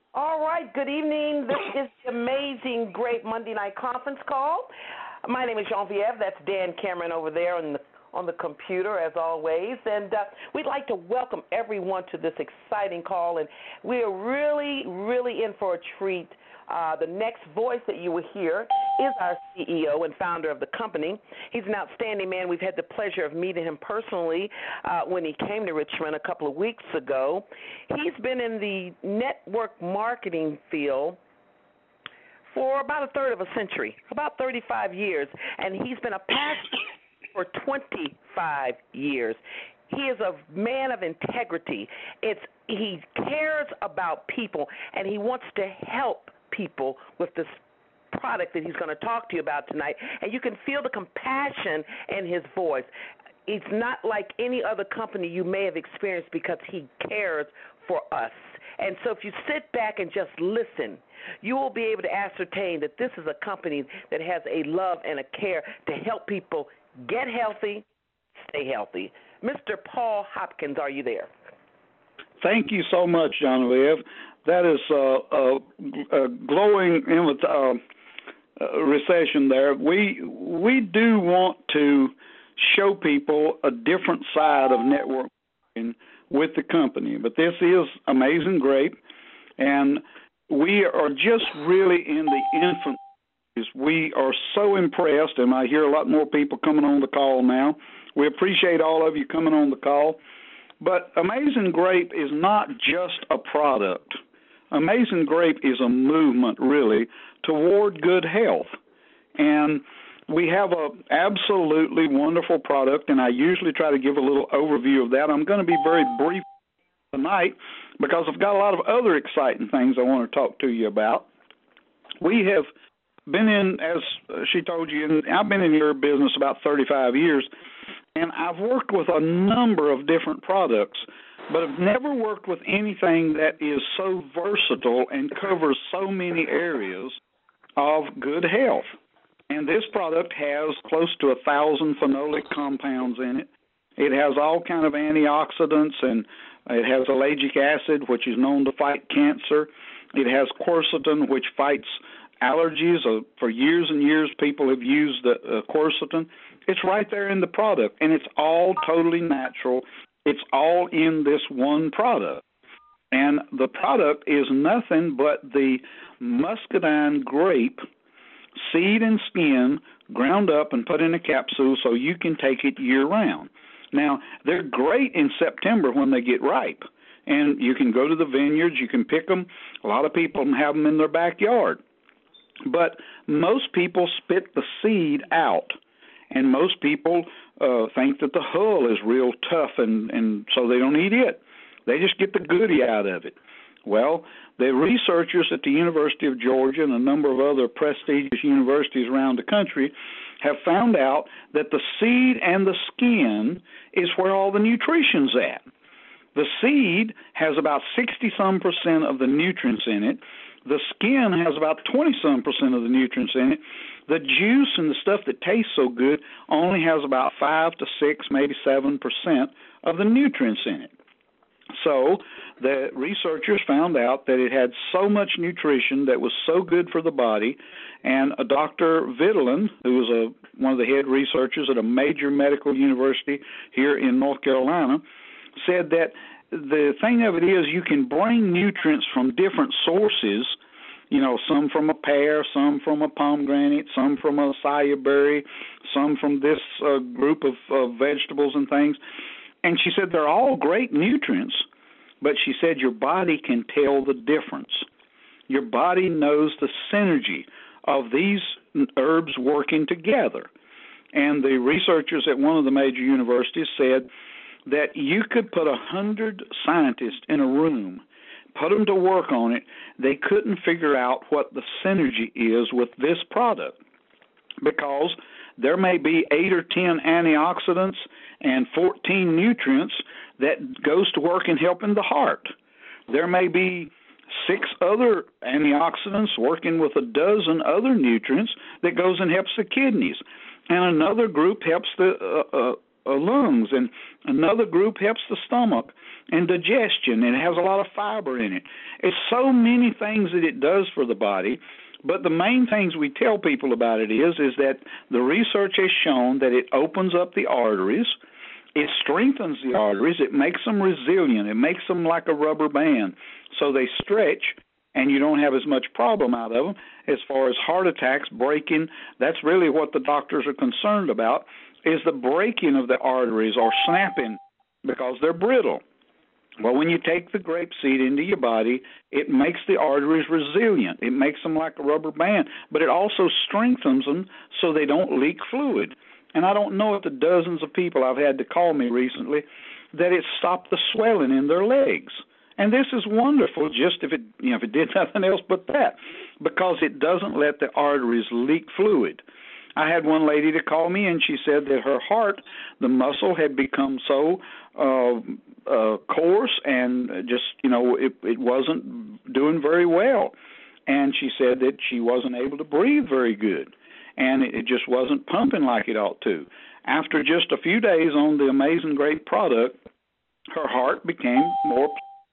All right, good evening. This is the amazing, great Monday night conference call. My name is Genevieve. That's Dan Cameron over there on the computer, as always. And we'd like to welcome everyone to this exciting call. And we are really, really in for a treat. The next voice that you will hear is our CEO and founder of the company. He's an outstanding man. We've had the pleasure of meeting him personally when he came to Richmond a couple of weeks ago. He's been in the network marketing field for about a third of a century, about 35 years, and he's been a pastor for 25 years. He is a man of integrity. He cares about people, and he wants to help people with this product that he's going to talk to you about tonight. And you can feel the compassion in his voice. It's not like any other company you may have experienced because he cares for us. And so if you sit back and just listen, you will be able to ascertain that this is a company that has a love and a care to help people get healthy, stay healthy. Mr. Paul Hopkins, are you there? Thank you so much, Genevieve. That is a glowing recession there. We do want to show people a different side of network marketing with the company, but this is Amazing Grape, and we are just really in the infant phase. We are so impressed, and I hear a lot more people coming on the call now. We appreciate all of you coming on the call. But Amazing Grape is not just a product. Amazing Grape is a movement, really, toward good health. And we have an absolutely wonderful product, and I usually try to give a little overview of that. I'm going to be very brief tonight because I've got a lot of other exciting things I want to talk to you about. We have been in, as she told you, and I've been in your business about 35 years, and I've worked with a number of different products, but I've never worked with anything that is so versatile and covers so many areas of good health. And this product has close to 1,000 phenolic compounds in it. It has all kind of antioxidants, and it has ellagic acid, which is known to fight cancer. It has quercetin, which fights allergies. For years and years, people have used quercetin. It's right there in the product, and it's all totally natural. It's all in this one product. And the product is nothing but the muscadine grape seed and skin ground up and put in a capsule so you can take it year-round. Now, they're great in September when they get ripe, and you can go to the vineyards, you can pick them. A lot of people have them in their backyard. But most people spit the seed out, and most people think that the hull is real tough, and so they don't eat it. They just get the goodie out of it. Well, the researchers at the University of Georgia and a number of other prestigious universities around the country have found out that the seed and the skin is where all the nutrition's at. The seed has about 60-some% of the nutrients in it. The skin has about 20-some% of the nutrients in it. The juice and the stuff that tastes so good only has about 5 to 6, maybe 7% of the nutrients in it. So the researchers found out that it had so much nutrition that was so good for the body, and Dr. Vitalen, who was one of the head researchers at a major medical university here in North Carolina, said that the thing of it is you can bring nutrients from different sources, some from a pear, some from a pomegranate, some from a acai berry, some from this group of vegetables and things. And she said they're all great nutrients, but she said your body can tell the difference. Your body knows the synergy of these herbs working together. And the researchers at one of the major universities said that you could put 100 scientists in a room, put them to work on it. They couldn't figure out what the synergy is with this product because there may be 8 or 10 antioxidants and 14 nutrients that goes to work in helping the heart. There may be 6 other antioxidants working with a dozen other nutrients that goes and helps the kidneys. And another group helps the lungs, and another group helps the stomach and digestion, and it has a lot of fiber in it. It's so many things that it does for the body. But the main things we tell people about it is that the research has shown that it opens up the arteries, it strengthens the arteries, it makes them resilient, it makes them like a rubber band, so they stretch, and you don't have as much problem out of them as far as heart attacks, breaking. That's really what the doctors are concerned about, is the breaking of the arteries or snapping because they're brittle. Well, when you take the grape seed into your body, it makes the arteries resilient. It makes them like a rubber band, but it also strengthens them so they don't leak fluid. And I don't know if the dozens of people I've had to call me recently that it stopped the swelling in their legs. And this is wonderful, just if it did nothing else but that, because it doesn't let the arteries leak fluid. I had one lady to call me, and she said that her heart, the muscle had become so coarse and just, it wasn't doing very well. And she said that she wasn't able to breathe very good, and it just wasn't pumping like it ought to. After just a few days on the Amazing Grape product, her heart became more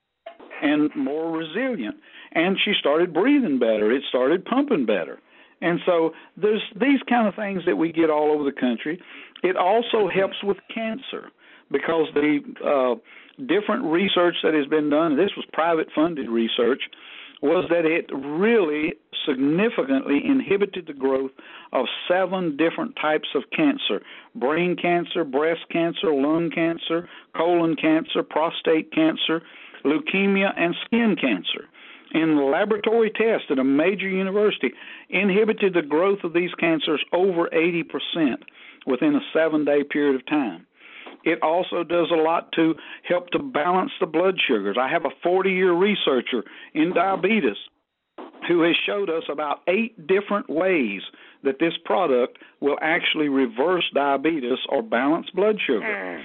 and more resilient, and she started breathing better. It started pumping better. And so there's these kind of things that we get all over the country. It also helps with cancer because the different research that has been done, and this was private funded research, was that it really significantly inhibited the growth of 7 different types of cancer: brain cancer, breast cancer, lung cancer, colon cancer, prostate cancer, leukemia, and skin cancer. In the laboratory test at a major university, inhibited the growth of these cancers over 80% within a 7-day period of time. It also does a lot to help to balance the blood sugars. I have a 40-year researcher in diabetes who has showed us about 8 different ways that this product will actually reverse diabetes or balance blood sugar.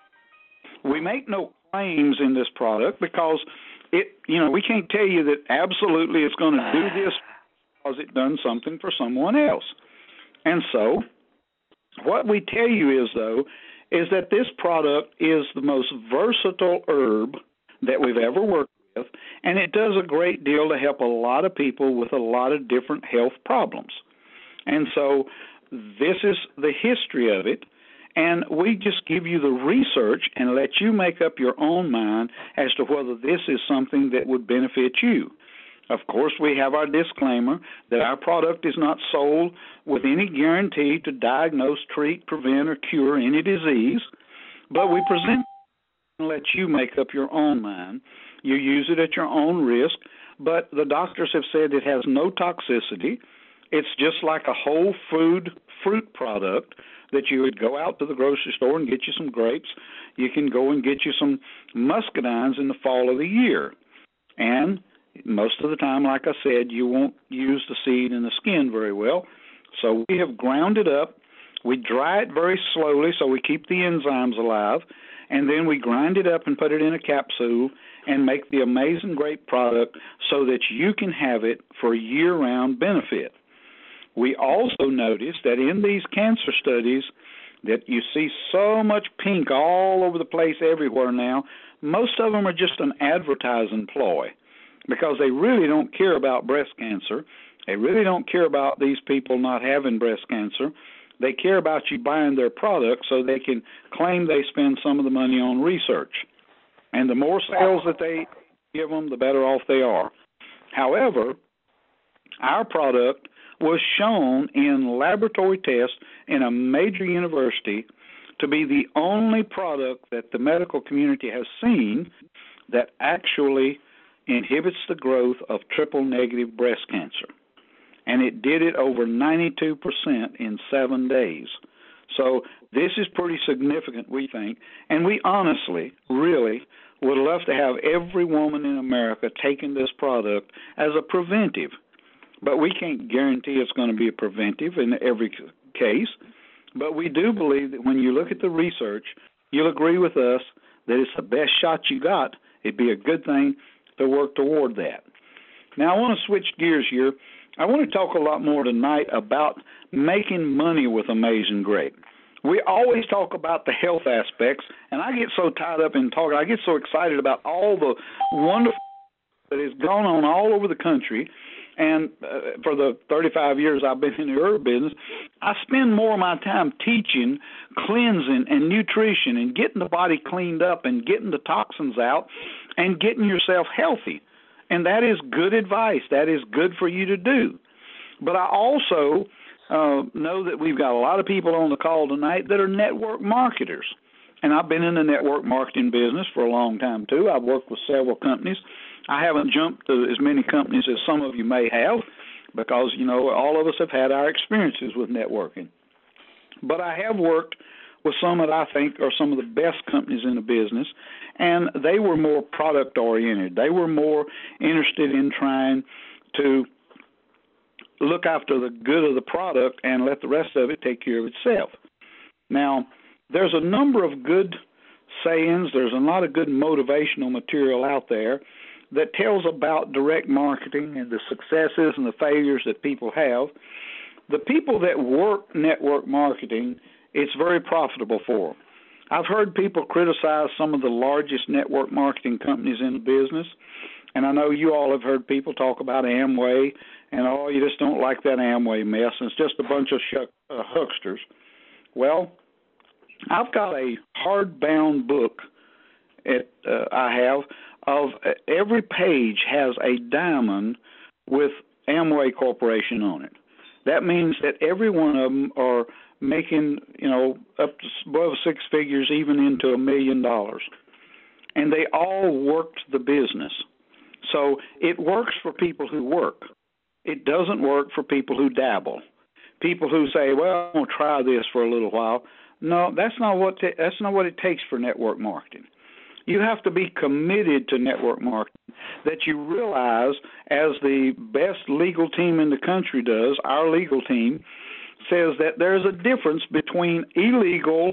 We make no claims in this product because we can't tell you that absolutely it's going to do this because it done something for someone else. And so what we tell you is, though, is that this product is the most versatile herb that we've ever worked with, and it does a great deal to help a lot of people with a lot of different health problems. And so this is the history of it, and we just give you the research and let you make up your own mind as to whether this is something that would benefit you. Of course, we have our disclaimer that our product is not sold with any guarantee to diagnose, treat, prevent, or cure any disease, but we present and let you make up your own mind. You use it at your own risk, but the doctors have said it has no toxicity. It's just like a whole food fruit product that you would go out to the grocery store and get you some grapes. You can go and get you some muscadines in the fall of the year. And most of the time, like I said, you won't use the seed and the skin very well. So we have ground it up. We dry it very slowly so we keep the enzymes alive. And then we grind it up and put it in a capsule and make the Amazing Grape product so that you can have it for year-round benefit. We also noticed that in these cancer studies that you see so much pink all over the place everywhere now, most of them are just an advertising ploy because they really don't care about breast cancer. They really don't care about these people not having breast cancer. They care about you buying their product so they can claim they spend some of the money on research. And the more sales that they give them, the better off they are. However, our product was shown in laboratory tests in a major university to be the only product that the medical community has seen that actually inhibits the growth of triple-negative breast cancer. And it did it over 92% in 7 days. So this is pretty significant, we think, and we honestly, really, would love to have every woman in America taking this product as a preventive. But we can't guarantee it's going to be a preventive in every case. But we do believe that when you look at the research, you'll agree with us that it's the best shot you got. It'd be a good thing to work toward that. Now, I want to switch gears here. I want to talk a lot more tonight about making money with Amazing Grape. We always talk about the health aspects, and I get so tied up in talking. I get so excited about all the wonderful that has gone on all over the country. And for the 35 years I've been in the herb business, I spend more of my time teaching cleansing and nutrition and getting the body cleaned up and getting the toxins out and getting yourself healthy. And that is good advice. That is good for you to do. But I also know that we've got a lot of people on the call tonight that are network marketers. And I've been in the network marketing business for a long time, too. I've worked with several companies. I haven't jumped to as many companies as some of you may have because, you know, all of us have had our experiences with networking. But I have worked with some that I think are some of the best companies in the business, and they were more product-oriented. They were more interested in trying to look after the good of the product and let the rest of it take care of itself. Now, there's a number of good sayings. There's a lot of good motivational material out there that tells about direct marketing and the successes and the failures that people have. The people that work network marketing, it's very profitable for them. I've heard people criticize some of the largest network marketing companies in the business, and I know you all have heard people talk about Amway, and, oh, you just don't like that Amway mess, and it's just a bunch of hucksters. Well, I've got a hardbound book I have of every page has a diamond with Amway Corporation on it. That means that every one of them are making, you know, up to above six figures, even into $1 million. And they all worked the business. So it works for people who work. It doesn't work for people who dabble. People who say, well, I'm going to try this for a little while. No, that's not what it takes for network marketing. You have to be committed to network marketing, that you realize, as the best legal team in the country does, our legal team says that there's a difference between illegal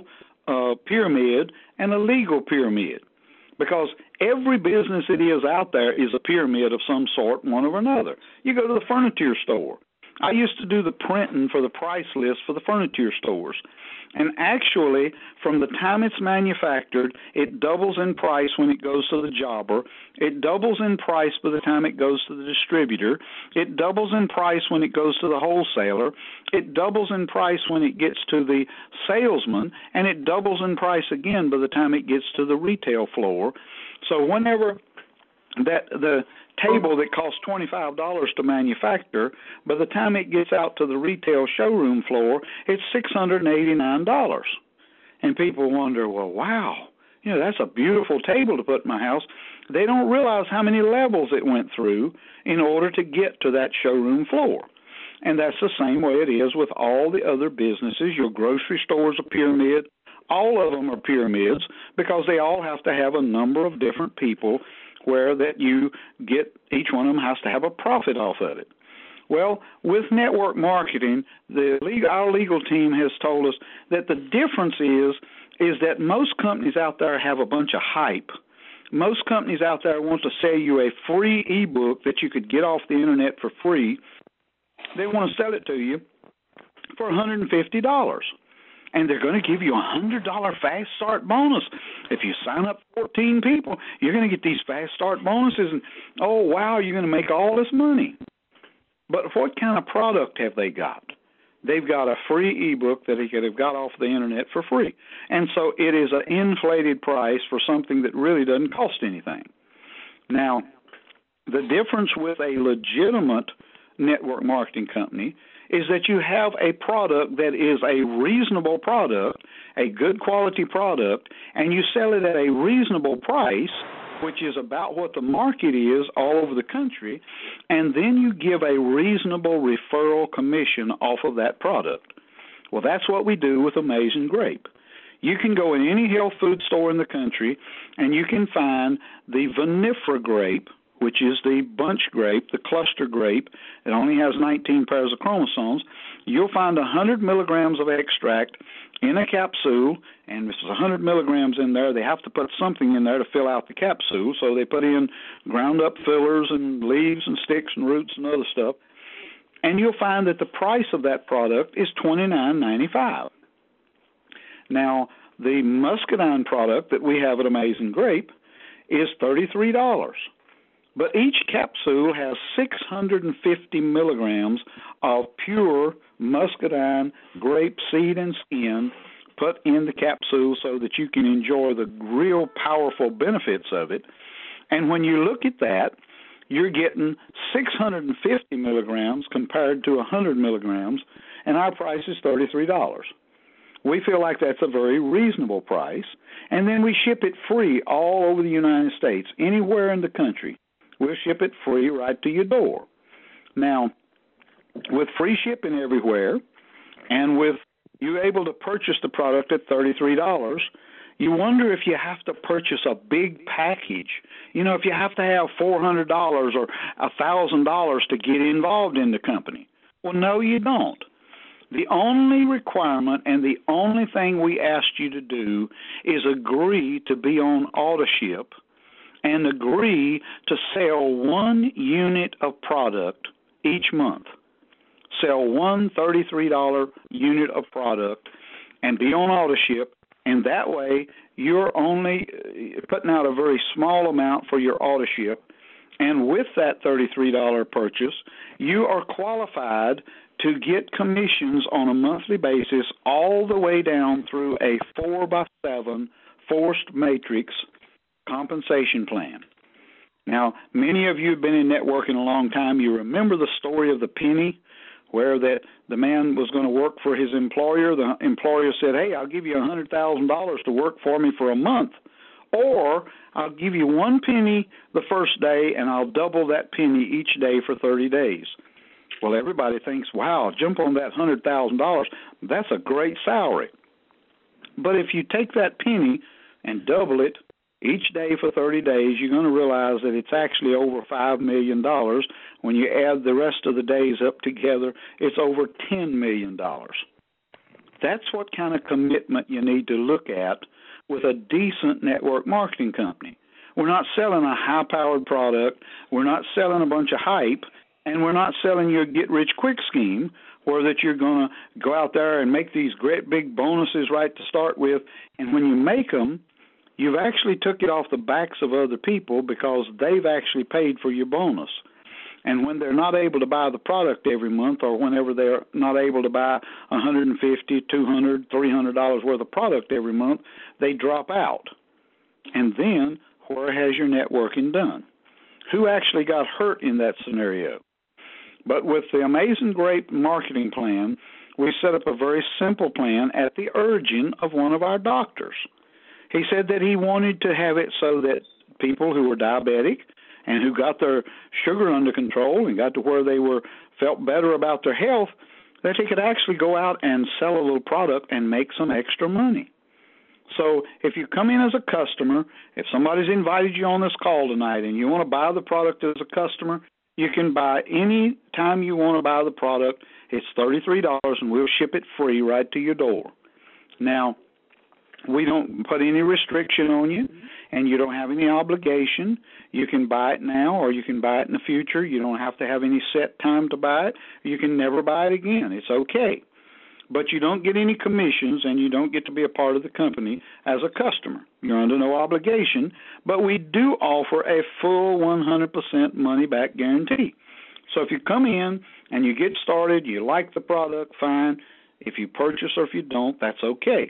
pyramid and a legal pyramid, because every business that is out there is a pyramid of some sort, one or another. You go to the furniture store. I used to do the printing for the price list for the furniture stores. And actually, from the time it's manufactured, it doubles in price when it goes to the jobber. It doubles in price by the time it goes to the distributor. It doubles in price when it goes to the wholesaler. It doubles in price when it gets to the salesman. And it doubles in price again by the time it gets to the retail floor. So whenever that the table that costs $25 to manufacture, by the time it gets out to the retail showroom floor, it's $689. And people wonder, well, wow, you know, that's a beautiful table to put in my house. They don't realize how many levels it went through in order to get to that showroom floor. And that's the same way it is with all the other businesses. Your grocery store is a pyramid. All of them are pyramids because they all have to have a number of different people where that you get, each one of them has to have a profit off of it. Well, with network marketing, our legal team has told us that the difference is that most companies out there have a bunch of hype. Most companies out there want to sell you a free ebook that you could get off the internet for free. They want to sell it to you for $150. And they're going to give you a $100 fast start bonus. If you sign up 14 people, you're going to get these fast start bonuses, and, oh, wow, you're going to make all this money. But what kind of product have they got? They've got a free ebook that they could have got off the internet for free. And so it is an inflated price for something that really doesn't cost anything. Now, the difference with a legitimate network marketing company is that you have a product that is a reasonable product, a good quality product, and you sell it at a reasonable price, which is about what the market is all over the country, and then you give a reasonable referral commission off of that product. Well, that's what we do with Amazing Grape. You can go in any health food store in the country, and you can find the vinifera grape, which is the bunch grape, the cluster grape. It only has 19 pairs of chromosomes. You'll find 100 milligrams of extract in a capsule, and if there's 100 milligrams in there, they have to put something in there to fill out the capsule, so they put in ground-up fillers and leaves and sticks and roots and other stuff, and you'll find that the price of that product is $29.95. Now, the muscadine product that we have at Amazing Grape is $33. But each capsule has 650 milligrams of pure muscadine grape seed and skin put in the capsule so that you can enjoy the real powerful benefits of it. And when you look at that, you're getting 650 milligrams compared to 100 milligrams, and our price is $33. We feel like that's a very reasonable price, and then we ship it free all over the United States, anywhere in the country. We'll ship it free right to your door. Now, with free shipping everywhere, and with you able to purchase the product at $33, you wonder if you have to purchase a big package. You know, if you have to have $400 or $1,000 to get involved in the company. Well, no, you don't. The only requirement and the only thing we asked you to do is agree to be on AutoShip and agree to sell 1 unit of product each month. Sell one $33 unit of product and be on AutoShip, and that way you're only putting out a very small amount for your AutoShip, and with that $33 purchase, you are qualified to get commissions on a monthly basis all the way down through a 4x7 forced matrix compensation plan. Now, many of you have been in networking a long time. You remember the story of the penny, where the man was going to work for his employer. The employer said, hey, I'll give you $100,000 to work for me for a month, or I'll give you 1 penny the first day, and I'll double that penny each day for 30 days. Well, everybody thinks, wow, jump on that $100,000. That's a great salary. But if you take that penny and double it each day for 30 days, you're going to realize that it's actually over $5 million. When you add the rest of the days up together, it's over $10 million. That's what kind of commitment you need to look at with a decent network marketing company. We're not selling a high-powered product. We're not selling a bunch of hype. And we're not selling you a get-rich-quick scheme where that you're going to go out there and make these great big bonuses right to start with. And when you make them, you've actually took it off the backs of other people because they've actually paid for your bonus. And when they're not able to buy the product every month, or whenever they're not able to buy $150, $200, $300 worth of product every month, they drop out. And then where has your networking done? Who actually got hurt in that scenario? But with the Amazing Grape marketing plan, we set up a very simple plan at the urging of one of our doctors. He said that he wanted to have it so that people who were diabetic and who got their sugar under control and got to where they felt better about their health, that he could actually go out and sell a little product and make some extra money. So if you come in as a customer, if somebody's invited you on this call tonight and you want to buy the product as a customer, you can buy any time you want to buy the product. It's $33, and we'll ship it free right to your door. Now, we don't put any restriction on you, and you don't have any obligation. You can buy it now, or you can buy it in the future. You don't have to have any set time to buy it. You can never buy it again. It's okay. But you don't get any commissions, and you don't get to be a part of the company as a customer. You're under no obligation, but we do offer a full 100% money-back guarantee. So if you come in and you get started, you like the product, fine. If you purchase or if you don't, that's okay.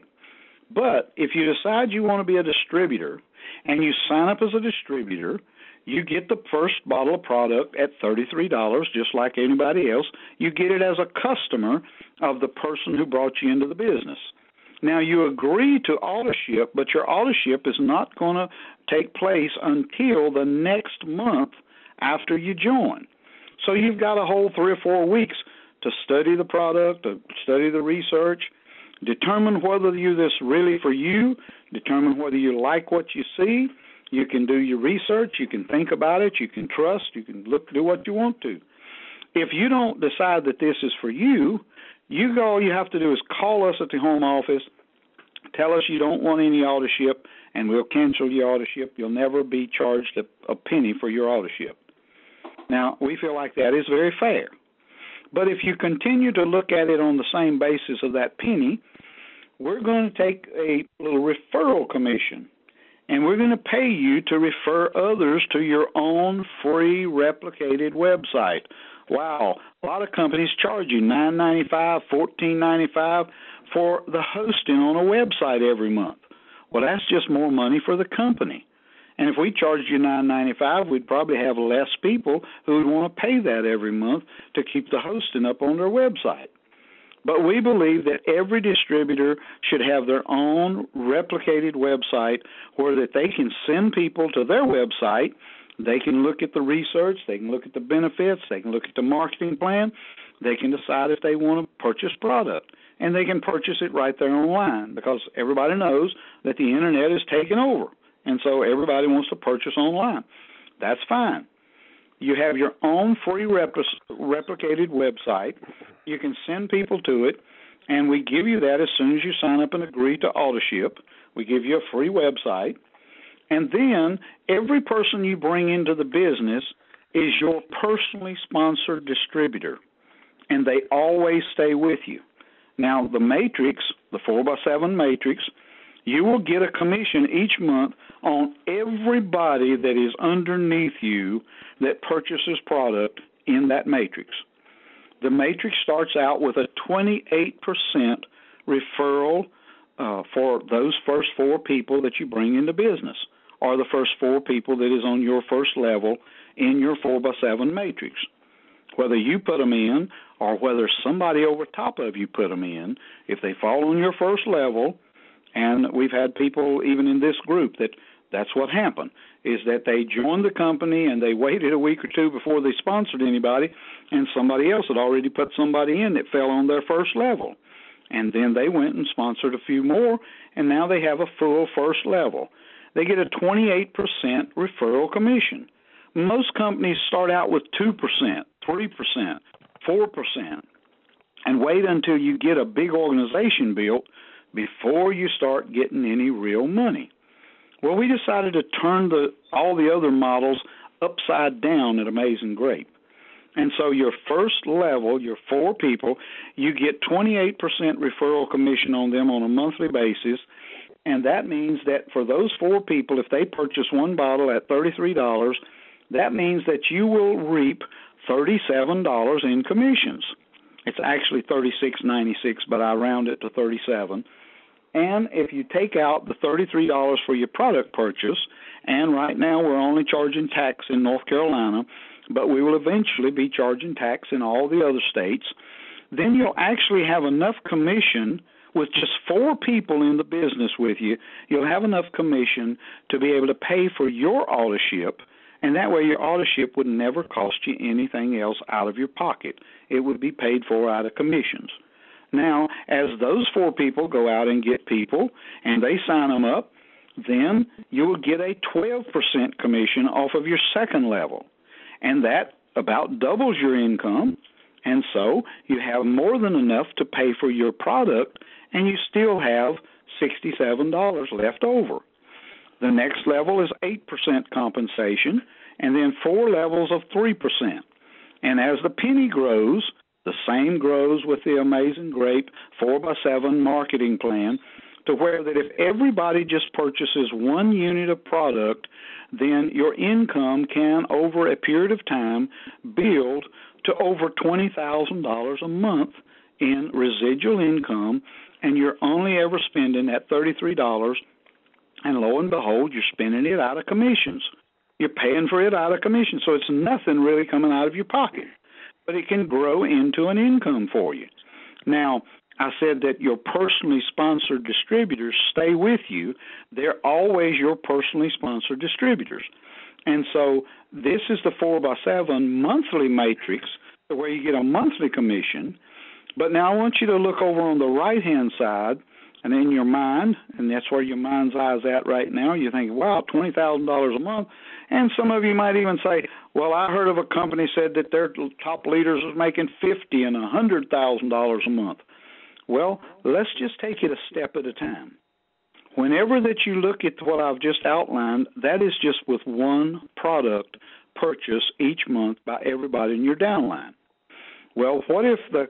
But if you decide you want to be a distributor and you sign up as a distributor, you get the first bottle of product at $33, just like anybody else. You get it as a customer of the person who brought you into the business. Now, you agree to AutoShip, but your AutoShip is not going to take place until the next month after you join. So you've got a whole 3 or 4 weeks to study the product, to study the research, determine whether this really for you, determine whether you like what you see. You can do your research, you can think about it, you can trust, you can do what you want to. If you don't decide that this is for you, all you have to do is call us at the home office, tell us you don't want any AutoShip, and we'll cancel your AutoShip. You'll never be charged a penny for your AutoShip. Now, we feel like that is very fair. But if you continue to look at it on the same basis of that penny, we're going to take a little referral commission, and we're going to pay you to refer others to your own free replicated website. Wow, a lot of companies charge you $9.95, $14.95 for the hosting on a website every month. Well, that's just more money for the company. And if we charged you $9.95, we'd probably have less people who would want to pay that every month to keep the hosting up on their website. But we believe that every distributor should have their own replicated website where that they can send people to their website. They can look at the research, they can look at the benefits, they can look at the marketing plan, they can decide if they want to purchase product, and they can purchase it right there online because everybody knows that the Internet is taking over, and so everybody wants to purchase online. That's fine. You have your own free replicated website. You can send people to it, and we give you that as soon as you sign up and agree to AutoShip. We give you a free website. And then every person you bring into the business is your personally sponsored distributor, and they always stay with you. Now, the matrix, the 4x7 matrix, you will get a commission each month on everybody that is underneath you that purchases product in that matrix. The matrix starts out with a 28% referral for those first 4 people that you bring into business, or the first 4 people that is on your first level in your 4x7 matrix. Whether you put them in or whether somebody over top of you put them in, if they fall on your first level, and we've had people even in this group that's what happened, is that they joined the company and they waited a week or 2 before they sponsored anybody, and somebody else had already put somebody in that fell on their first level. And then they went and sponsored a few more, and now they have a full first level. They get a 28% referral commission. Most companies start out with 2%, 3%, 4%, and wait until you get a big organization built before you start getting any real money. Well, we decided to turn all the other models upside down at Amazing Grape. And so your first level, your 4 people, you get 28% referral commission on them on a monthly basis, and that means that for those 4 people, if they purchase one bottle at $33, that means that you will reap $37 in commissions. It's actually $36.96, but I round it to $37. And if you take out the $33 for your product purchase, and right now we're only charging tax in North Carolina, but we will eventually be charging tax in all the other states, then you'll actually have enough commission with just 4 people in the business with you. You'll have enough commission to be able to pay for your AutoShip, and that way your AutoShip would never cost you anything else out of your pocket. It would be paid for out of commissions. Now, as those 4 people go out and get people and they sign them up, then you will get a 12% commission off of your second level. And that about doubles your income, and so you have more than enough to pay for your product, and you still have $67 left over. The next level is 8% compensation, and then 4 levels of 3%. And as the penny grows, the same grows with the Amazing Grape 4x7 marketing plan, to where that if everybody just purchases 1 unit of product, then your income can, over a period of time, build to over $20,000 a month in residual income, and you're only ever spending that $33, and lo and behold, you're spending it out of commissions. You're paying for it out of commissions, so it's nothing really coming out of your pocket, but it can grow into an income for you. Now, I said that your personally sponsored distributors stay with you. They're always your personally sponsored distributors. And so this is the 4x7 monthly matrix where you get a monthly commission. But now I want you to look over on the right-hand side and in your mind, and that's where your mind's eye is at right now. You think, wow, $20,000 a month. And some of you might even say, well, I heard of a company said that their top leaders was making $50,000 and $100,000 a month. Well, let's just take it a step at a time. Whenever that you look at what I've just outlined, that is just with 1 product purchase each month by everybody in your downline. Well, what if the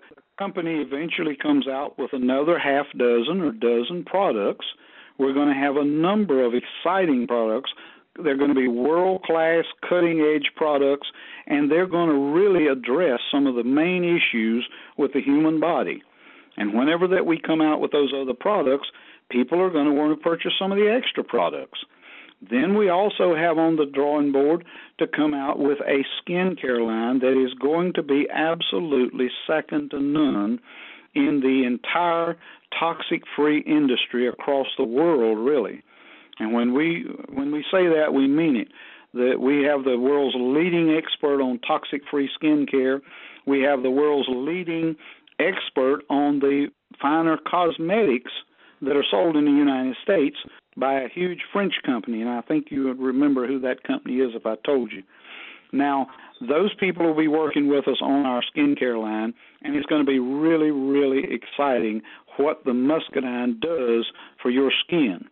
company eventually comes out with another half dozen or dozen products, we're going to have a number of exciting products. They're going to be world-class, cutting-edge products, and they're going to really address some of the main issues with the human body. And whenever that we come out with those other products, people are going to want to purchase some of the extra products. Then we also have on the drawing board to come out with a skincare line that is going to be absolutely second to none in the entire toxic-free industry across the world, really. And when we say that, we mean it. That we have the world's leading expert on toxic-free skincare. We have the world's leading expert on the finer cosmetics that are sold in the United States by a huge French company, and I think you would remember who that company is if I told you. Now, those people will be working with us on our skincare line, and it's going to be really, really exciting what the Muscadine does for your skin.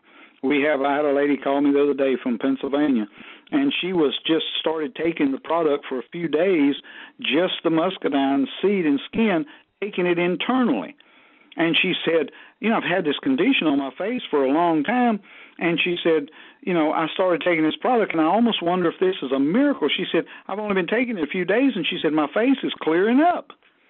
I had a lady call me the other day from Pennsylvania, and she was just started taking the product for a few days, just the Muscadine seed and skin, taking it internally. And she said, I've had this condition on my face for a long time. And she said, I started taking this product, and I almost wonder if this is a miracle. She said, I've only been taking it a few days, and she said, my face is clearing up.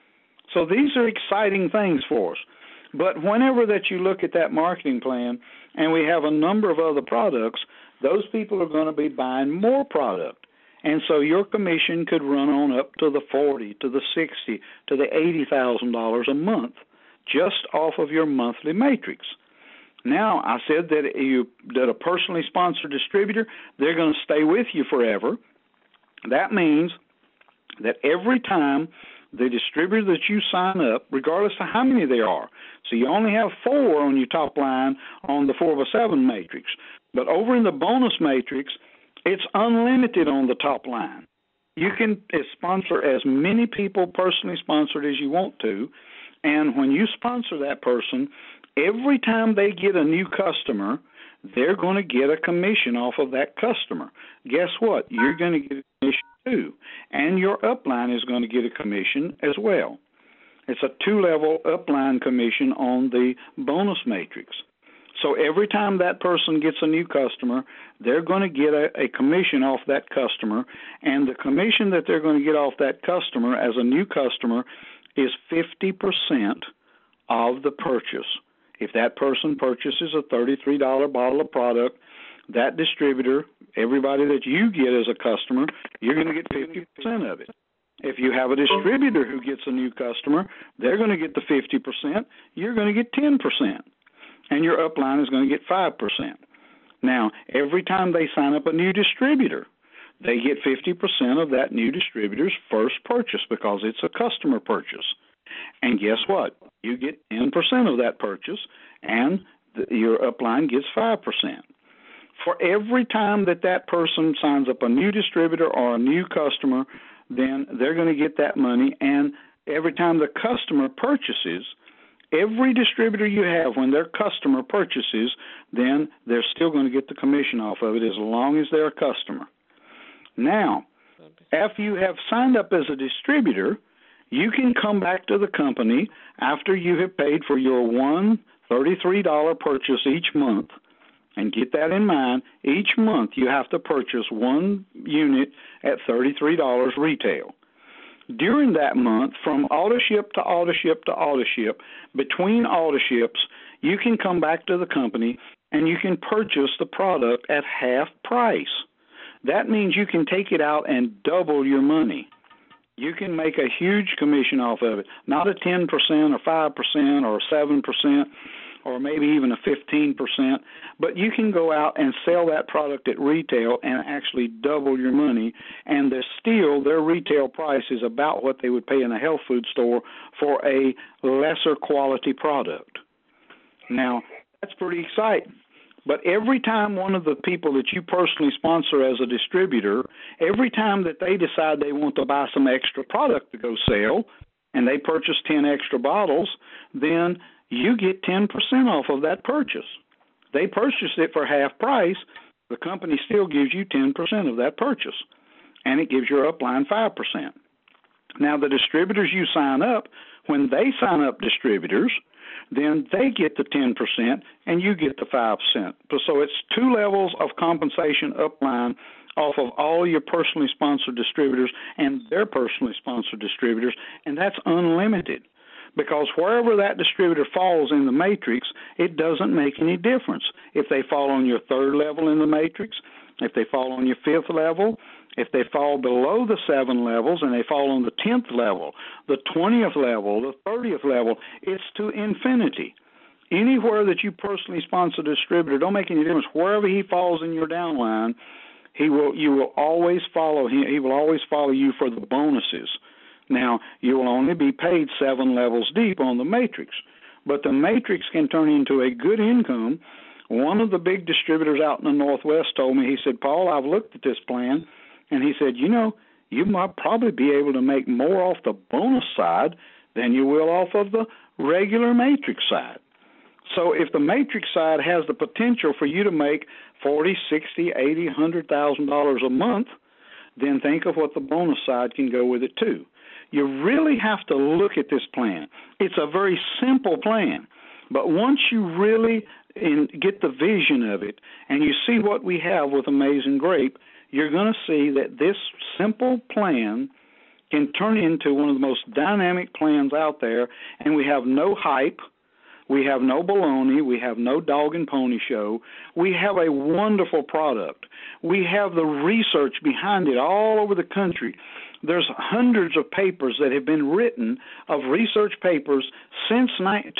So these are exciting things for us. But whenever that you look at that marketing plan, and we have a number of other products, those people are going to be buying more product. And so your commission could run on up to the $40,000 to the $60,000 to the $80,000 a month, just off of your monthly matrix. Now, I said that a personally sponsored distributor, they're going to stay with you forever. That means that every time the distributor that you sign up, regardless of how many there are, so you only have 4 on your top line on the 4x7 matrix, but over in the bonus matrix, it's unlimited on the top line. You can sponsor as many people personally sponsored as you want to, and when you sponsor that person, every time they get a new customer, they're going to get a commission off of that customer. Guess what? You're going to get a commission too, and your upline is going to get a commission as well. It's a 2-level upline commission on the bonus matrix. So every time that person gets a new customer, they're going to get a commission off that customer, and the commission that they're going to get off that customer as a new customer is 50% of the purchase. If that person purchases a $33 bottle of product, that distributor, everybody that you get as a customer, you're going to get 50% of it. If you have a distributor who gets a new customer, they're going to get the 50%, you're going to get 10%, and your upline is going to get 5%. Now, every time they sign up a new distributor, they get 50% of that new distributor's first purchase because it's a customer purchase. And guess what? You get 10% of that purchase, and your upline gets 5%. For every time that person signs up a new distributor or a new customer, then they're going to get that money. And every time the customer purchases, every distributor you have, when their customer purchases, then they're still going to get the commission off of it as long as they're a customer. Now, after you have signed up as a distributor, you can come back to the company after you have paid for your one $33 purchase each month. And get that in mind, each month you have to purchase one unit at $33 retail. During that month, from auto-ship to auto-ship to auto-ship, between auto-ships, you can come back to the company and you can purchase the product at half price. That means you can take it out and double your money. You can make a huge commission off of it, not a 10% or 5% or 7%, or maybe even a 15%, but you can go out and sell that product at retail and actually double your money, and their retail price is about what they would pay in a health food store for a lesser quality product. Now, that's pretty exciting. But every time one of the people that you personally sponsor as a distributor, every time that they decide they want to buy some extra product to go sell, and they purchase 10 extra bottles, then you get 10% off of that purchase. They purchased it for half price. The company still gives you 10% of that purchase, and it gives your upline 5%. Now, the distributors you sign up, when they sign up distributors, then they get the 10% and you get the 5%. So it's 2 levels of compensation upline off of all your personally sponsored distributors and their personally sponsored distributors, and that's unlimited. Because wherever that distributor falls in the matrix, it doesn't make any difference. If they fall on your 3rd level in the matrix, if they fall on your 5th level, if they fall below the 7 levels and they fall on the 10th level, the 20th level, the 30th level, it's to infinity. Anywhere that you personally sponsor a distributor, don't make any difference. Wherever he falls in your downline, you will always follow him. He will always follow you for the bonuses. Now, you will only be paid 7 levels deep on the matrix, but the matrix can turn into a good income. One of the big distributors out in the Northwest told me, he said, Paul, I've looked at this plan, and he said, you might probably be able to make more off the bonus side than you will off of the regular matrix side. So if the matrix side has the potential for you to make $40,000, $60,000, $80,000, $100,000 a month, then think of what the bonus side can go with it too. You really have to look at this plan. It's a very simple plan, but once you really get the vision of it and you see what we have with Amazing Grape, you're going to see that this simple plan can turn into one of the most dynamic plans out there, and we have no hype. We have no baloney. We have no dog and pony show. We have a wonderful product. We have the research behind it all over the country. There's hundreds of papers that have been written of research papers since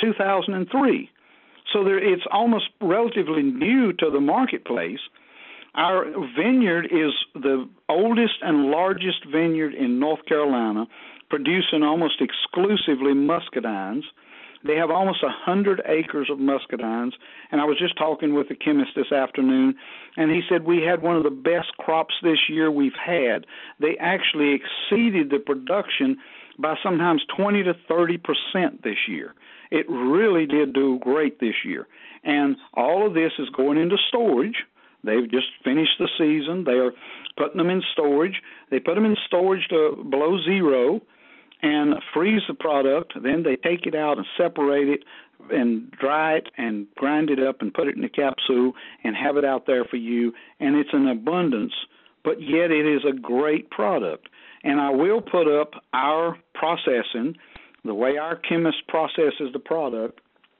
2003. So it's almost relatively new to the marketplace. Our vineyard is the oldest and largest vineyard in North Carolina, producing almost exclusively muscadines. They have almost 100 acres of muscadines, and I was just talking with a chemist this afternoon, and he said we had one of the best crops this year we've had. They actually exceeded the production by sometimes 20 to 30% this year. It really did do great this year, and all of this is going into storage. They've just finished the season. They are putting them in storage. They put them in storage to below zero and freeze the product. Then they take it out and separate it and dry it and grind it up and put it in a capsule and have it out there for you. And it's an abundance, but yet it is a great product. And I will put up our processing, the way our chemist processes the product.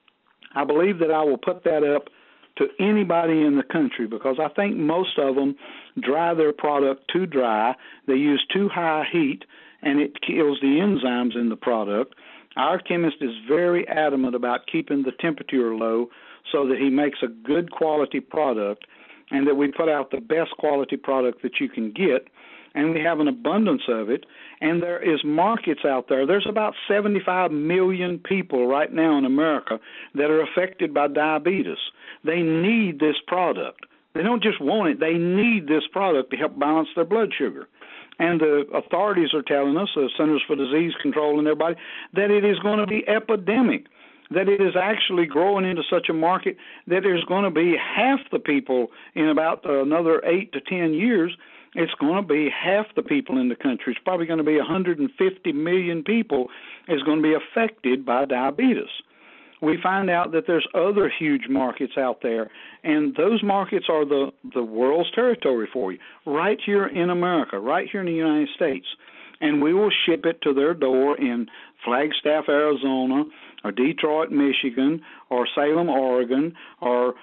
I believe that I will put that up to anybody in the country because I think most of them dry their product too dry. They use too high heat, and it kills the enzymes in the product. Our chemist is very adamant about keeping the temperature low so that he makes a good quality product and that we put out the best quality product that you can get, and we have an abundance of it, and there is markets out there. There's about 75 million people right now in America that are affected by diabetes. They need this product. They don't just want it. They need this product to help balance their blood sugar. And the authorities are telling us, the Centers for Disease Control and everybody, that it is going to be epidemic, that it is actually growing into such a market that there's going to be half the people in about another 8 to 10 years. It's going to be half the people in the country. It's probably going to be 150 million people is going to be affected by diabetes. We find out that there's other huge markets out there, and those markets are the world's territory for you, right here in America, right here in the United States. And we will ship it to their door in Flagstaff, Arizona, or Detroit, Michigan, or Salem, Oregon, or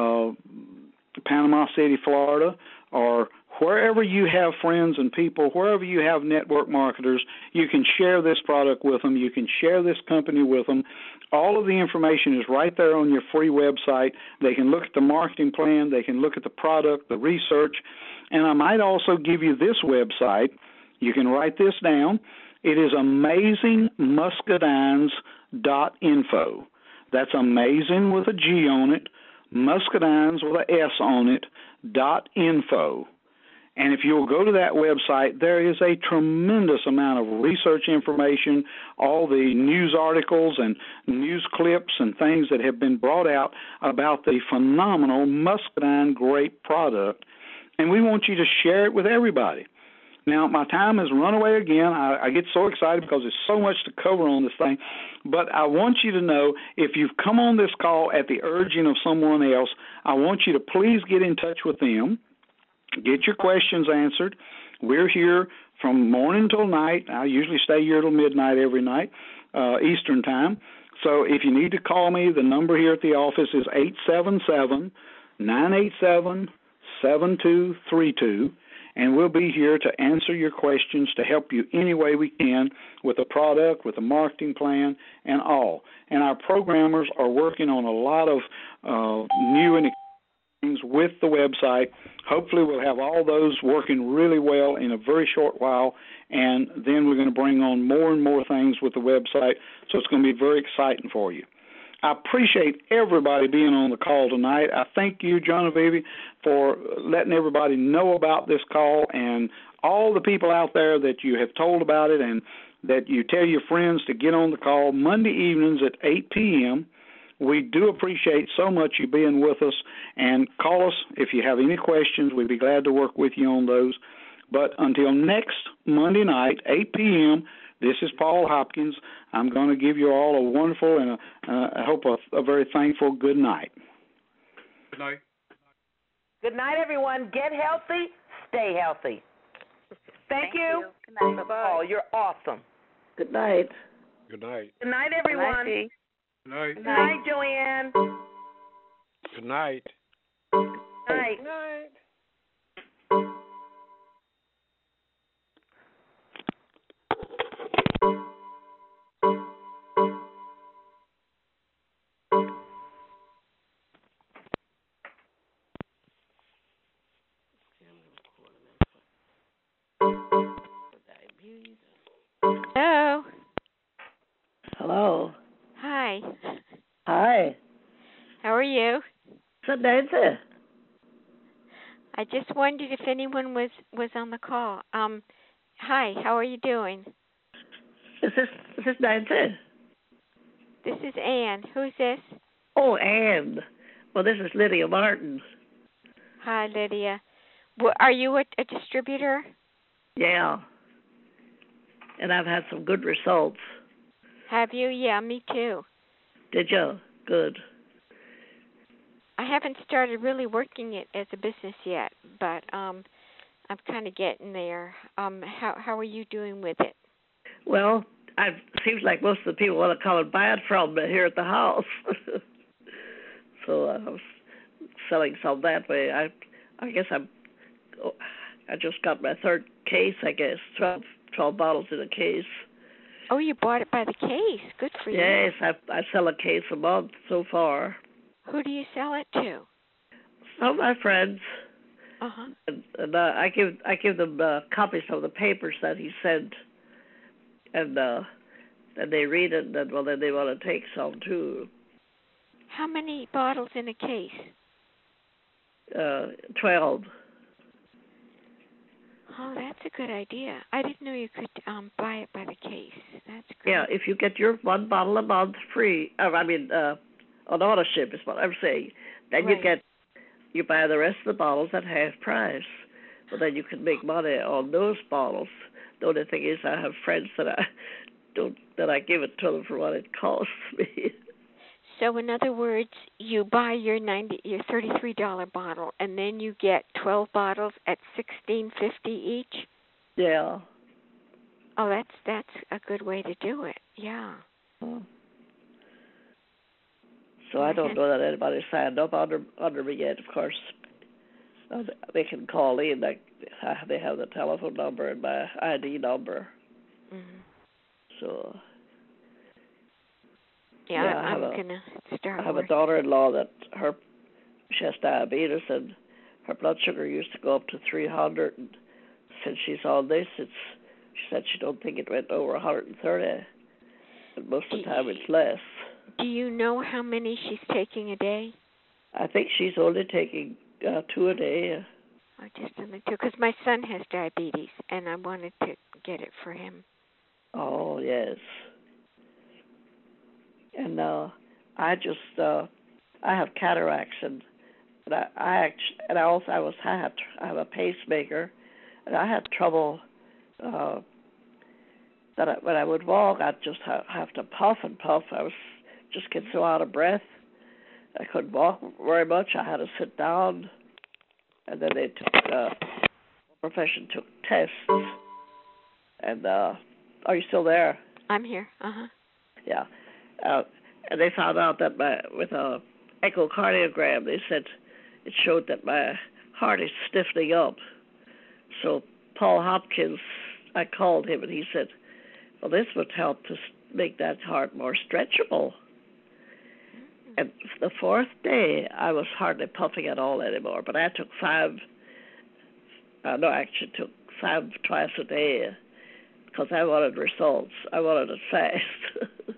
Panama City, Florida, or wherever you have friends and people, wherever you have network marketers, you can share this product with them. You can share this company with them. All of the information is right there on your free website. They can look at the marketing plan. They can look at the product, the research. And I might also give you this website. You can write this down. It is amazingmuscadines.info. That's amazing with a G on it, muscadines with an S on it, .info. And if you'll go to that website, there is a tremendous amount of research information, all the news articles and news clips and things that have been brought out about the phenomenal muscadine grape product. And we want you to share it with everybody. Now, my time has run away again. I get so excited because there's so much to cover on this thing. But I want you to know, if you've come on this call at the urging of someone else, I want you to please get in touch with them, get your questions answered. We're here from morning till night. I usually stay here till midnight every night, Eastern time. So if you need to call me, the number here at the office is 877-987-7232. And we'll be here to answer your questions, to help you any way we can with a product, with a marketing plan, and all. And our programmers are working on a lot of new and things with the website. Hopefully we'll have all those working really well in a very short while, and then we're going to bring on more and more things with the website, so it's going to be very exciting for you. I appreciate everybody being on the call tonight. I thank you, Genevieve, for letting everybody know about this call, and all the people out there that you have told about it and that you tell your friends to get on the call Monday evenings at 8 p.m. We do appreciate so much you being with us, and call us if you have any questions. We'd be glad to work with you on those. But until next Monday night, 8 p.m., this is Paul Hopkins. I'm going to give you all a wonderful and I hope a very thankful good night. Good night. Good night, everyone. Get healthy. Stay healthy. Thank you. Good night. Bye-bye. Oh, you're awesome. Good night. Good night. Good night, everyone. Good night, Good night. Good night, Joanne. Good night. Good night. Good night. Hello. Hello. Hi. Hi. How are you? So Nancy. I just wondered if anyone was on the call. Hi. How are you doing? Is this Nancy? This is Ann. Who's this? Oh, Ann. Well, this is Lydia Martin. Hi, Lydia. Are you a distributor? Yeah. And I've had some good results. Have you? Yeah, me too. Did you? Good. I haven't started really working it as a business yet, but I'm kind of getting there. How are you doing with it? Well, it seems like most of the people want to come and buy it from me here at the house. So I was selling some that way. I guess I just got my third case, I guess. 12 bottles in a case. Oh, you bought it by the case. Good for you. Yes, I sell a case a month so far. Who do you sell it to? Some of my friends. Uh-huh. And I give them copies of the papers that he sent, and they read it, and then they want to take some too. How many bottles in a case? 12. Oh, that's a good idea. I didn't know you could buy it by the case. That's great. Yeah, if you get your 1 bottle a month free, on auto ship is what I'm saying, then Right. you buy the rest of the bottles at half price. But then you can make money on those bottles. The only thing is, I have friends that I give it to them for what it costs me. So in other words, you buy your $33 bottle, and then you get 12 bottles at $16.50 each. Yeah. Oh, that's a good way to do it. Yeah. So I don't know that anybody signed up under me yet. Of course, they can call in. They have the telephone number and my ID number. Mm-hmm. So. Yeah, I'm gonna start. I have a daughter-in-law that she has diabetes, and her blood sugar used to go up to 300. And since she's on this, she said she don't think it went over 130. And most of the time, it's less. Do you know how many she's taking a day? I think she's only taking 2 a day. Oh, just only 2, because my son has diabetes, and I wanted to get it for him. Oh yes. And I have cataracts, and I have a pacemaker, and I had trouble that when I would walk, I'd just have to puff and puff. I was just get so out of breath. I couldn't walk very much. I had to sit down, and then they took profession took tests. And are you still there? I'm here. Yeah. And they found out that with a echocardiogram, they said it showed that my heart is stiffening up. So Paul Hopkins, I called him, and he said, well, this would help to make that heart more stretchable. And the fourth day, I was hardly puffing at all anymore, but I took five twice a day because I wanted results. I wanted it fast.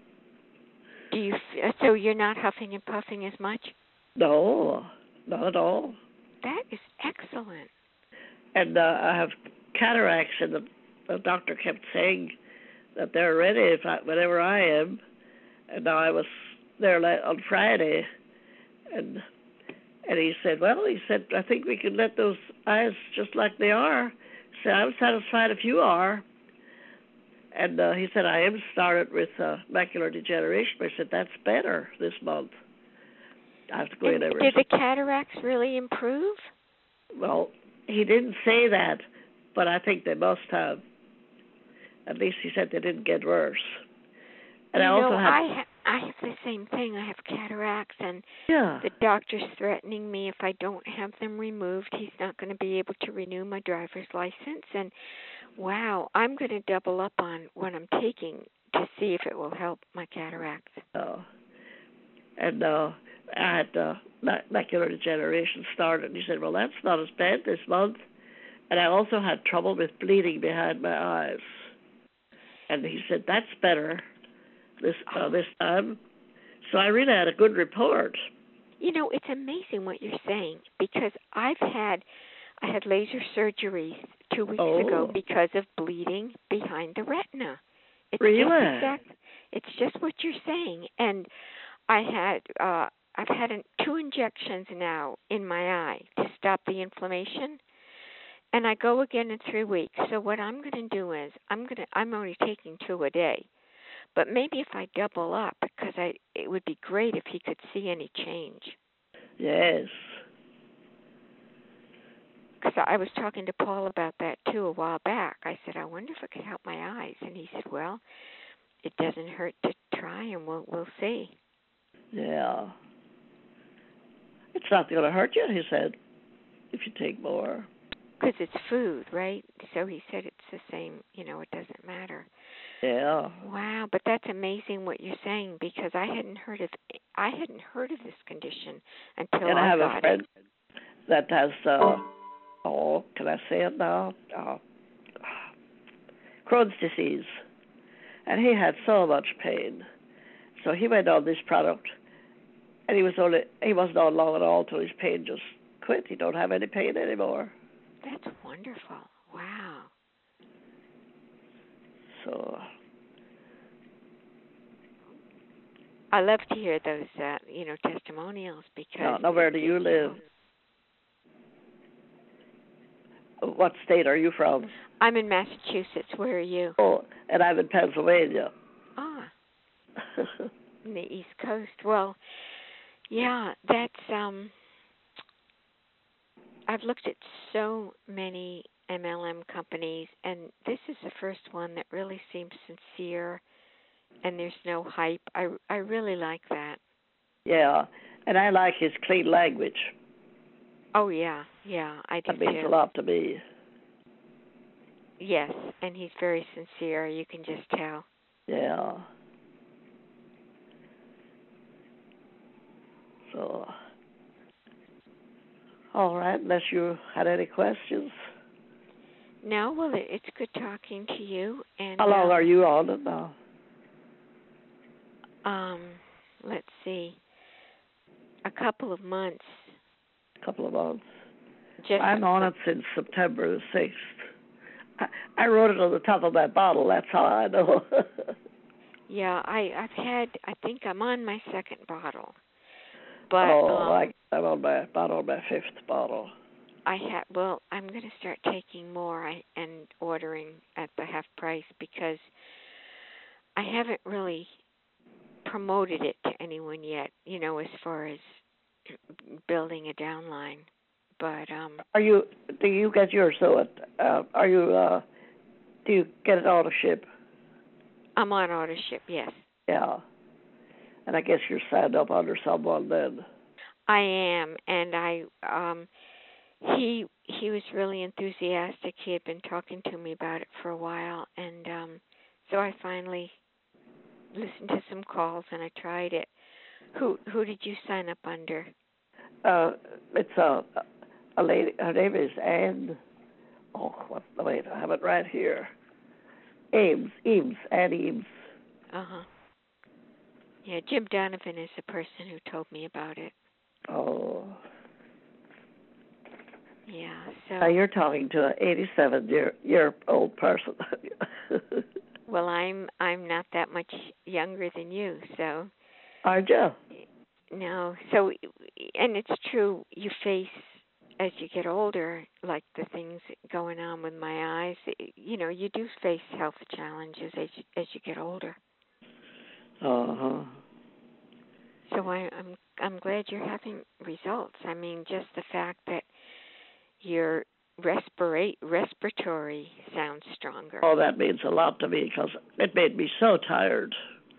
So you're not huffing and puffing as much? No, not at all. That is excellent. And I have cataracts, and the doctor kept saying that they're ready whenever I am. And now I was there on Friday, and he said, I think we can let those eyes just like they are. He said, I'm satisfied if you are. And he said, I am started with macular degeneration. I said, that's better this month. I have to go in every. Did the cataracts really improve? Well, he didn't say that, but I think they must have. At least he said they didn't get worse. And I have the same thing. I have cataracts, and the doctor's threatening me if I don't have them removed, he's not going to be able to renew my driver's license. And wow, I'm going to double up on what I'm taking to see if it will help my cataracts. And I had macular degeneration started, and he said, well, that's not as bad this month. And I also had trouble with bleeding behind my eyes. And he said, that's better this time. So I really had a good report. You know, it's amazing what you're saying, because I had laser surgery 2 weeks ago because of bleeding behind the retina. It's just what you're saying. And I've had 2 injections now in my eye to stop the inflammation. And I go again in 3 weeks. So what I'm going to do is I'm only taking 2 a day. But maybe if I double up, because it would be great if he could see any change. Yes. Because I was talking to Paul about that too a while back. I said, I wonder if it could help my eyes. And he said, well, it doesn't hurt to try, and we'll see. Yeah. It's not going to hurt you, he said, if you take more. Because it's food, right? So he said it's the same, it doesn't matter. Yeah. Wow, but that's amazing what you're saying, because I hadn't heard of this condition until and I have a friend it. that has can I say it now? Crohn's disease. And he had so much pain. So he went on this product, and he wasn't on long at all till his pain just quit. He don't have any pain anymore. That's wonderful. Wow. So I love to hear those, testimonials, because. Now, where do you live? What state are you from? I'm in Massachusetts. Where are you? Oh, and I'm in Pennsylvania. Ah. In the East Coast. Well, yeah, that's I've looked at so many MLM companies, and this is the first one that really seems sincere, and there's no hype. I really like that. Yeah, and I like his clean language. Oh, yeah, I do too. That means a lot to me. Yes, and he's very sincere. You can just tell. Yeah. So, all right, unless you had any questions. No, well, it's good talking to you. And how long are you on it now? Let's see, a couple of months. I'm on it since September the 6th. I wrote it on the top of my bottle. That's how I know. Yeah, I think I'm on my 2nd bottle. But I'm on my 5th bottle. I'm going to start taking more and ordering at the half price because I haven't really promoted it to anyone yet, as far as building a downline. But do you get yours do you get it auto ship? I'm on auto ship, yes. Yeah. And I guess you're signed up under someone then. I am, and he was really enthusiastic. He had been talking to me about it for a while, and so I finally listened to some calls and I tried it. Who did you sign up under? It's a lady. Her name is Anne. Wait, I have it right here. Anne Eames. Yeah, Jim Donovan is the person who told me about it. Oh. Yeah, so. Now you're talking to an 87-year-old person. Well, I'm not that much younger than you, so. Aren't you? No, so, and it's true. You face as you get older, like the things going on with my eyes. You do face health challenges as you get older. So I'm glad you're having results. I mean, just the fact that your respiratory sounds stronger. Oh, that means a lot to me because it made me so tired.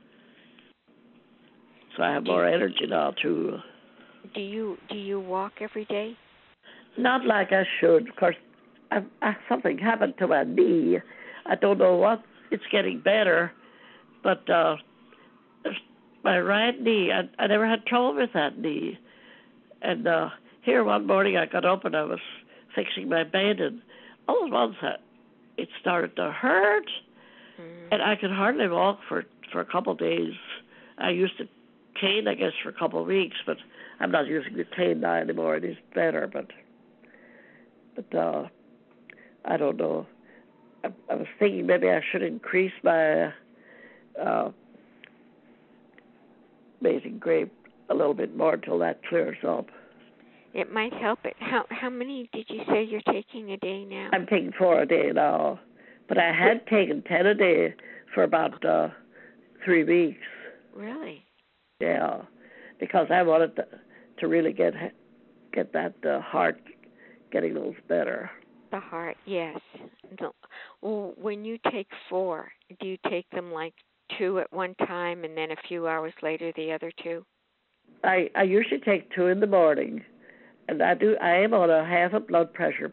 So I have more energy now too. Do you walk every day? Not like I should. Of course, something happened to my knee. I don't know what. It's getting better, but my right knee, I never had trouble with that knee. And here one morning I got up and I was fixing my bed, and all at once it started to hurt, and I could hardly walk for a couple of days. I used a cane, I guess, for a couple of weeks, but I'm not using the cane now anymore. It is better, but I don't know. I was thinking maybe I should increase my Amazing Grape a little bit more until that clears up. It might help it. How many did you say you're taking a day now? I'm taking 4 a day now, but I had taken 10 a day for about 3 weeks. Really? Yeah, because I wanted to really get that heart getting those better. The heart, yes. Well, when you take 4, do you take them like 2 at one time and then a few hours later the other 2? I usually take 2 in the morning, and I am on a half a blood pressure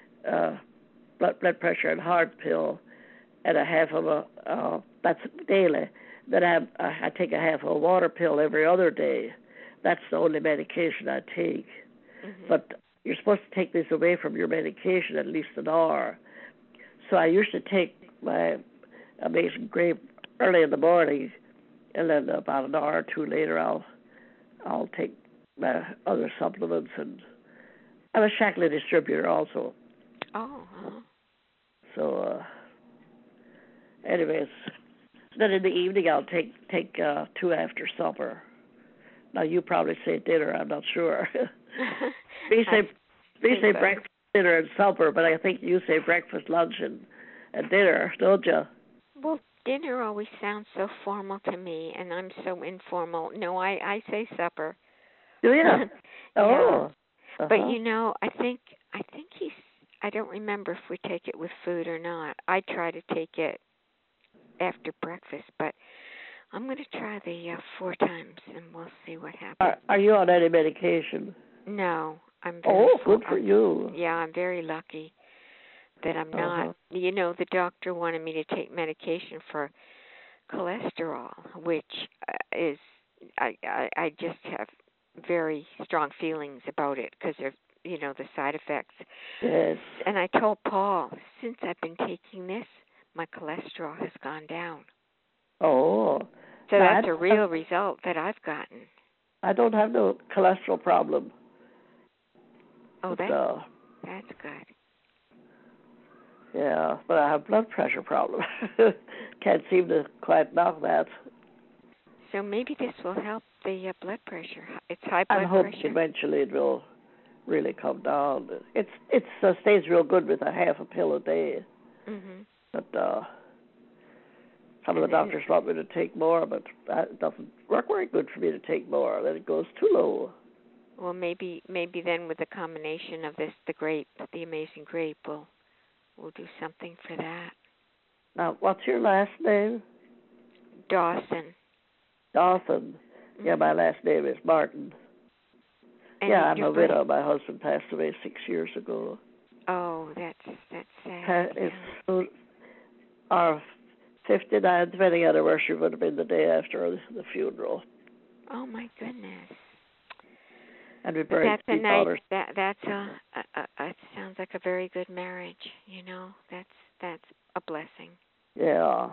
and heart pill, and a half of that's daily. Then I take a half of a water pill every other day. That's the only medication I take. But you're supposed to take this away from your medication at least an hour. So I usually take my Amazing Grape early in the morning, and then about an hour or 2 later I'll take my other supplements, and I'm a Shaklee distributor also. Oh. So, anyways, then in the evening I'll take 2 after supper. Now you probably say dinner. I'm not sure. we say breakfast, dinner, and supper, but I think you say breakfast, lunch, and dinner, don't you? Well, dinner always sounds so formal to me, and I'm so informal. No, I say supper. Do you? Oh. Yeah. But I think I don't remember if we take it with food or not. I try to take it after breakfast, but I'm going to try the 4 times, and we'll see what happens. Are you on any medication? No, I'm very good for you. Yeah, I'm very lucky that I'm not. The doctor wanted me to take medication for cholesterol, which is I just have very strong feelings about it because of the side effects. Yes. And I told Paul, since I've been taking this, my cholesterol has gone down. Oh. So that's a real result that I've gotten. I don't have no cholesterol problem. Oh, that's good. Yeah, but I have blood pressure problem. Can't seem to quite knock that. So maybe this will help the blood pressure. It's high blood pressure. I'm hoping eventually it will really come down. It stays real good with a half a pill a day. Mhm. But some of the doctors want me to take more, but it doesn't work very good for me to take more. Then it goes too low. Well, maybe then with the combination of this, the amazing grape, we'll do something for that. Now, what's your last name? Dawson. Dawson. Mm-hmm. Yeah, my last name is Martin. And yeah, I'm a widow. My husband passed away 6 years ago. Oh, that's sad. It's our 59th wedding anniversary would have been the day after the funeral. Oh my goodness. And we buried three daughters. That's it sounds like a very good marriage. You know, that's a blessing. Yeah.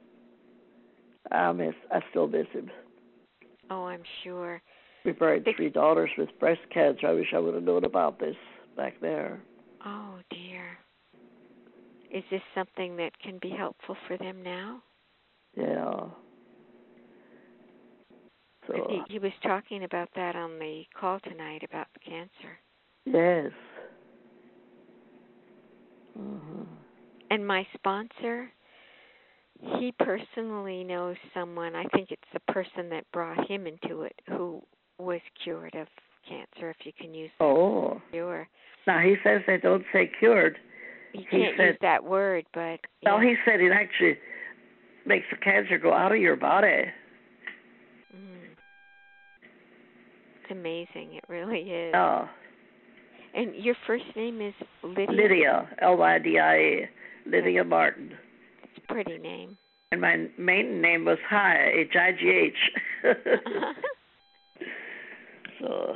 I still miss him. Oh, I'm sure. We buried three daughters with breast cancer. I wish I would have known about this back there. Oh dear. Is this something that can be helpful for them now? Yeah. So he was talking about that on the call tonight about the cancer. Yes. Mm-hmm. And my sponsor, he personally knows someone, I think it's the person that brought him into it, who was cured of cancer, if you can use that word. Cure. Now, he says they don't say cured. He can't use that word, but... Well, he said it actually makes the cancer go out of your body. It's amazing. It really is. Oh. And your first name is Lydia? Lydia, Lydia, Lydia Martin. It's a pretty name. And my maiden name was High, High. So...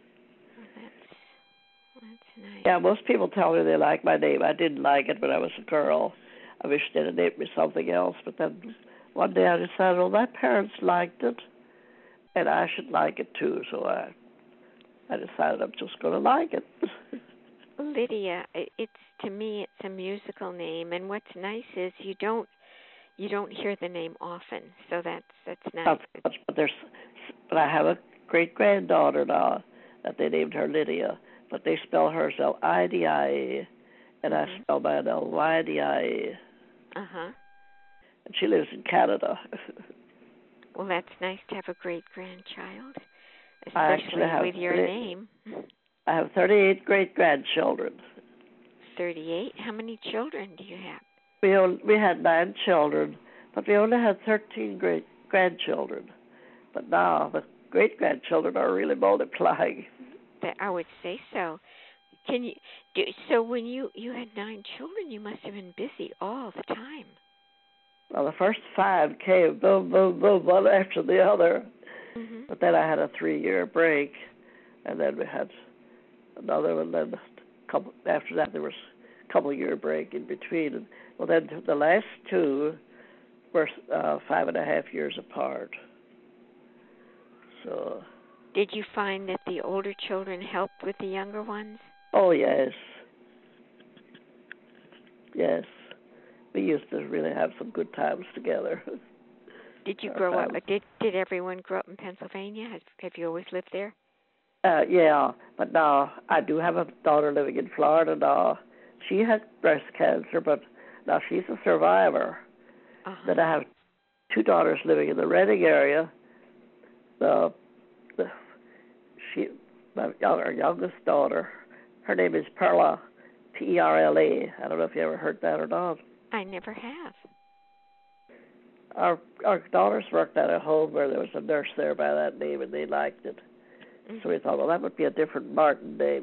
That's nice. Yeah, most people tell me they like my name. I didn't like it when I was a girl. I wish they'd have named me something else. But then one day I decided, well, my parents liked it, and I should like it too. So I decided I'm just going to like it. Lydia, to me, it's a musical name, and what's nice is you don't hear the name often. So that's nice. But I have a great granddaughter now that they named her Lydia. But they spell hers L-I-D-I-A, and I spell mine L-Y-D-I-A. Uh-huh. And she lives in Canada. Well, that's nice to have a great-grandchild, especially with your name. I have 38 great-grandchildren. 38? How many children do you have? We had 9 children, but we only had 13 great-grandchildren. But now the great-grandchildren are really multiplying. I would say so. So when you had 9 children, you must have been busy all the time. Well, the first 5 came, boom, boom, boom, one after the other. Mm-hmm. But then I had a 3-year break, and then we had another one. Then after that, there was a couple-year break in between. And, well, then the last 2 were 5.5 years apart. So... Did you find that the older children helped with the younger ones? Oh, yes. Yes. We used to really have some good times together. Did you grow up? Did everyone grow up in Pennsylvania? Have you always lived there? Yeah, but now I do have a daughter living in Florida now. She had breast cancer, but now she's a survivor. Uh-huh. Then I have 2 daughters living in the Reading area. Our youngest daughter, her name is Perla, P-E-R-L-A. I don't know if you ever heard that or not. I never have. Our daughters worked at a home where there was a nurse there by that name, and they liked it. Mm-hmm. So we thought, well, that would be a different Martin name.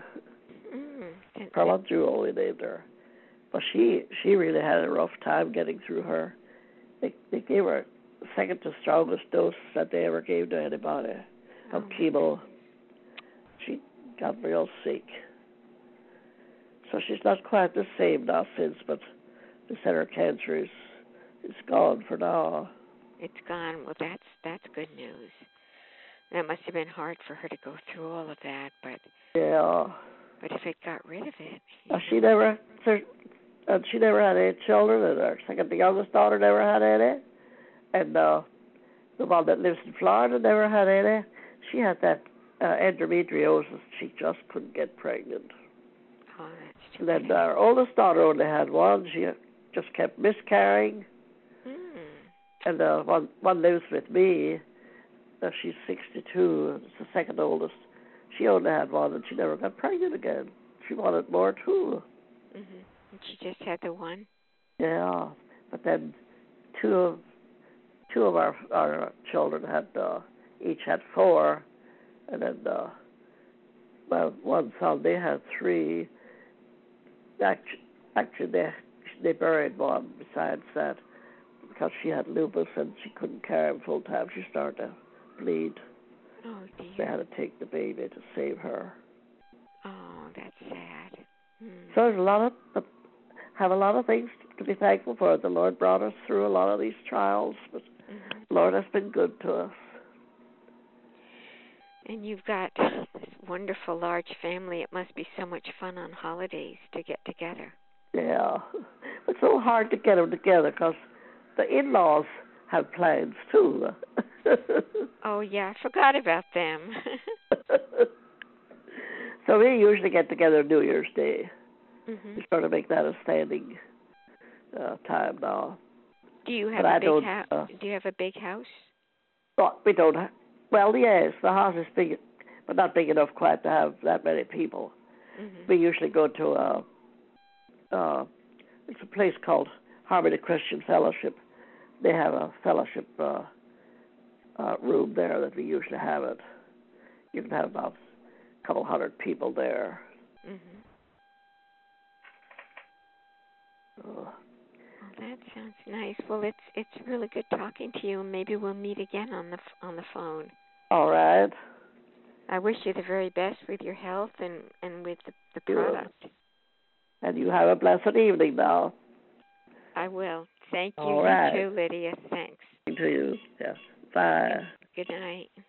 Perla Jewel, we named her. But she really had a rough time getting through her. They gave her the second to strongest dose that they ever gave to anybody of chemo. She got real sick. So she's not quite the same now since, but they said her cancer is gone for now. It's gone. Well, that's good news. That must have been hard for her to go through all of that, but... Yeah. But if it got rid of it... She never had any children, and our second youngest daughter never had any. And the one that lives in Florida never had any. She had that endometriosis. She just couldn't get pregnant. Oh, that's too And then bad. our oldest daughter only had one. She just kept miscarrying. And one lives with me. She's 62. It's the second oldest. She only had one, and she never got pregnant again. She wanted more too. And she just had the one. Yeah, but then two of our children had each had 4, and then one son they had 3. Actually, they buried one besides that because she had lupus and she couldn't carry him full time. She started to bleed. Oh dear. They had to take the baby to save her. Oh, that's sad. So there's have a lot of things to be thankful for. The Lord brought us through a lot of these trials, but the Lord has been good to us. And you've got this wonderful large family. It must be so much fun on holidays to get together. Yeah. It's so hard to get them together because the in-laws have plans too. Oh, yeah, I forgot about them. So we usually get together New Year's Day. We sort of make that a standing time now. Do you have a big house? Do you have a big house? Well, we don't. Well, yes, the house is big, but not big enough quite to have that many people. We usually go to it's a place called Harmony Christian Fellowship. They have a fellowship room there that we usually have it. You can have about a couple hundred people there. Well, that sounds nice. Well, it's really good talking to you, and maybe we'll meet again on the phone. All right. I wish you the very best with your health and with the product. And you have a blessed evening now. I will. Thank you. All right. You too, Lydia. Thanks. To you. Yes. Bye. Good night.